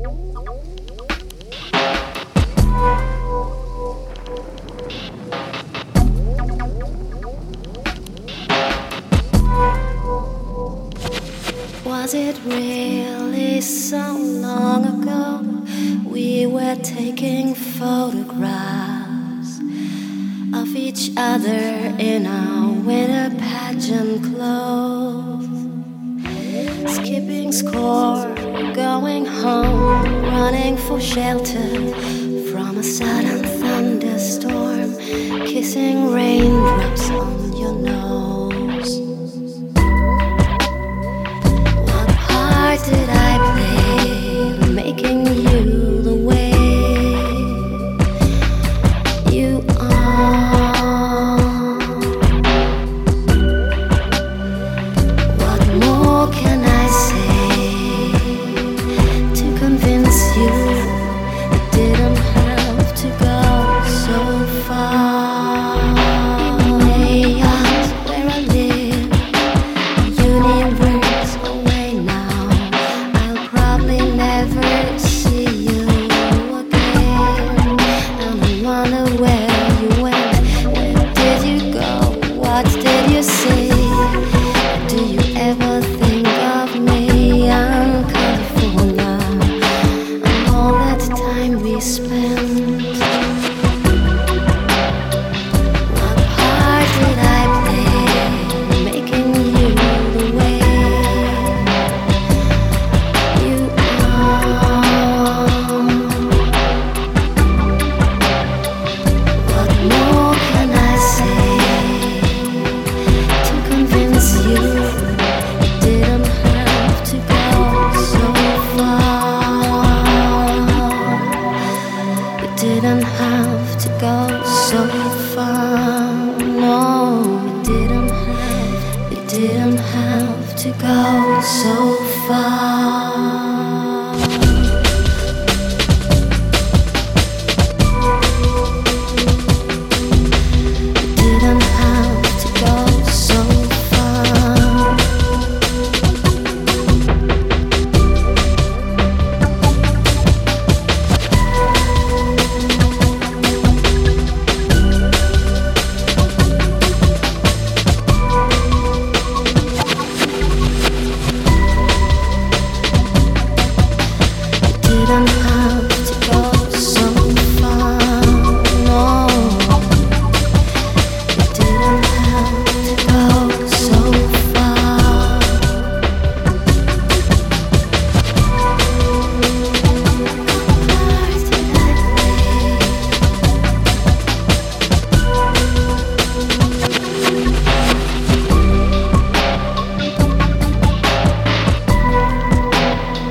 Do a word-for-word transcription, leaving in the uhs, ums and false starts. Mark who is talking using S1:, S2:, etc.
S1: Was it really so long ago we were taking photographs of each other in our winter pageant clothes, skipping score, going home, running for shelter from a sudden thunderstorm, kissing raindrops on your nose? Did I